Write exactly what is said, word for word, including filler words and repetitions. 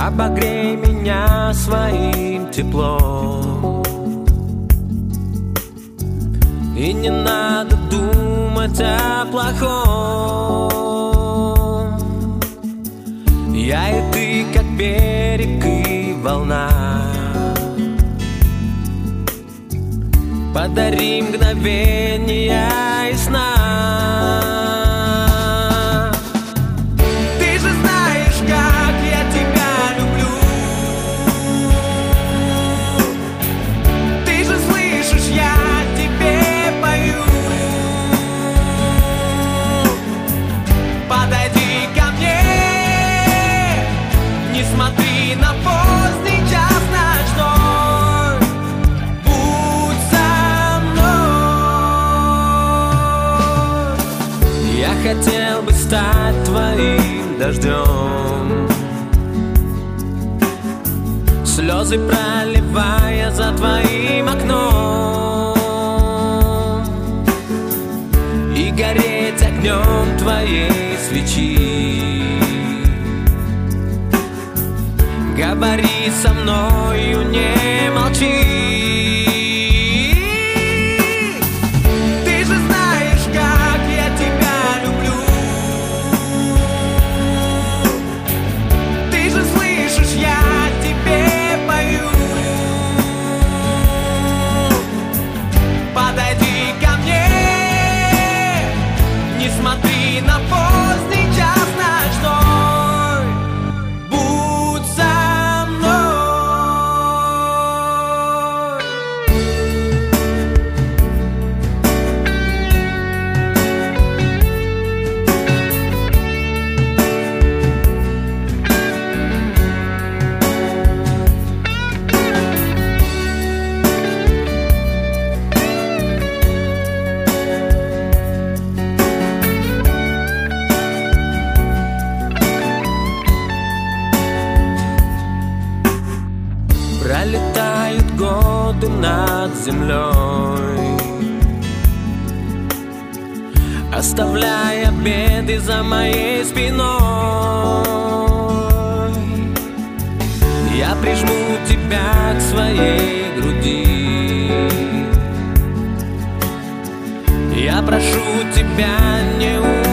Обогрей меня своим теплом, и не надо думать о плохом. Я и ты, как берег и волна, подари мгновения и сна. Ты же знаешь, как я тебя люблю. Ты же слышишь, я тебе пою. Подойди ко мне, не смотри на поздний час ночной. Будь со мной. Я хотел бы стать твоим дождем, слезы проливая за твоим окном, и гореть огнем твоей свечи. Говори со мною, не молчи. Ты же знаешь, как я тебя люблю. Ты же слышишь, я тебе пою. Подойди ко мне, не смотри на поздний час ночной. Будь со мной. Пролетают годы над землей, оставляя беды за моей спиной. Я прижму тебя к своей груди, я прошу тебя, не уходи.